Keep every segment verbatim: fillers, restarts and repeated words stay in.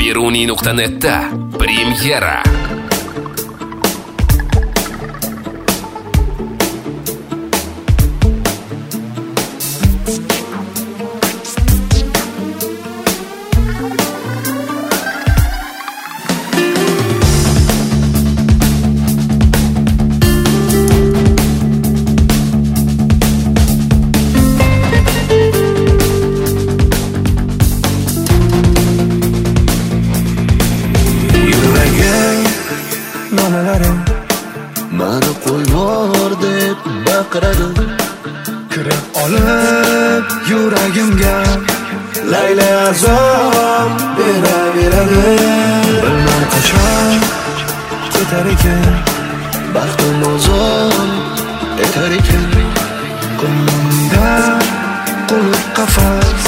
Biruni nuqta net'da premyera. Mani qo'yvor deb baqiradi, kirib olib yuragimga layla azob beraveradi. Bilmay qachon ketar ekan, baxtim ozod etar ekan. Ko'nglimda qulf qafas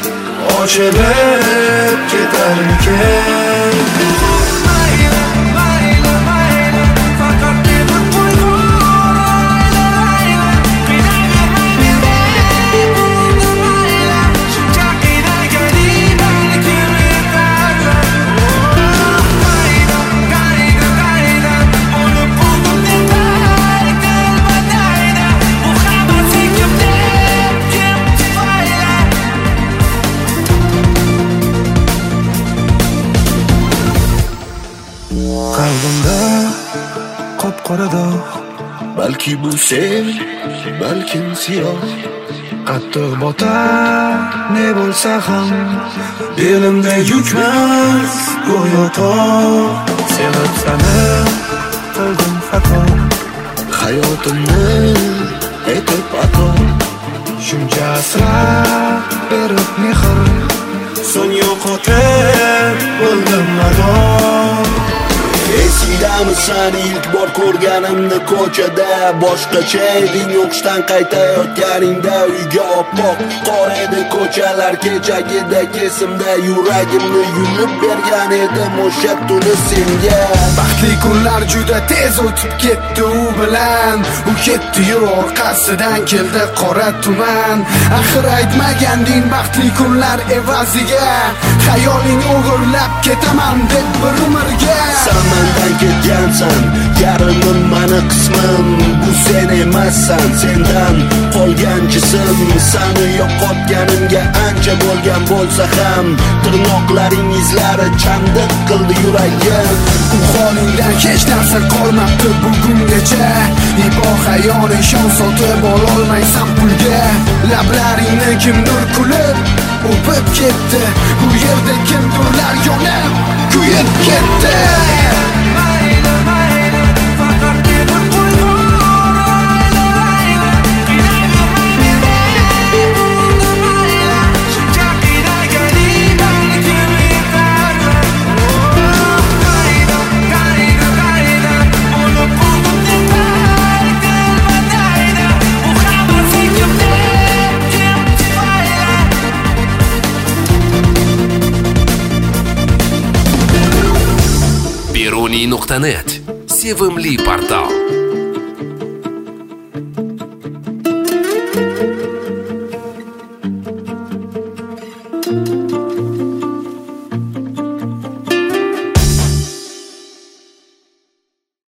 ochilib ketar ekan. Qalbimda qop-qora dog', balki bu sen, balkim siyoh. Qattiq botar ne bo'lsa ham, belimda yukmas go'yo tog'. Sevib seni qildim xato, hayotimni etib ato. Shuncha asrab berib mehr, so'ng yo'qotib o'ldim mador. Esingdamisan ilk bor ko'rganimni ko'chada, boshqacha eding o'qishdan qaytayotganingda. Uyga oppoq qor edi ko'chalar kechagida, kesimda yuragimni yulib bergan edim o'sha tuni senga. Baxtli kunlar juda tez o'tib ketdi u bilan, u ketdi-yu orqasidan keldi qora tuman. Axir aytmaganding baxtli kunlar evaziga, xayoling o'g'irlab ketaman deb bir umrga. Mendan ketgansan, yarimim mani qismim. Bu sen emassan, sendan qolgan jism. Seni yo'qotganimga ancha bo'lgan bo'lsa ham, tirnoqlaring izlari chandiq qildi yuragim. U holingdan hech narsa qolmabdi bugungacha, ibo xayol ishon sotib ololmaysan pulga. Lablaringni kimdir kulib o'pib ketdi, bu yerda kimdirlar yonib kuyib ketdi. Biruni nuqta net sevimli portal.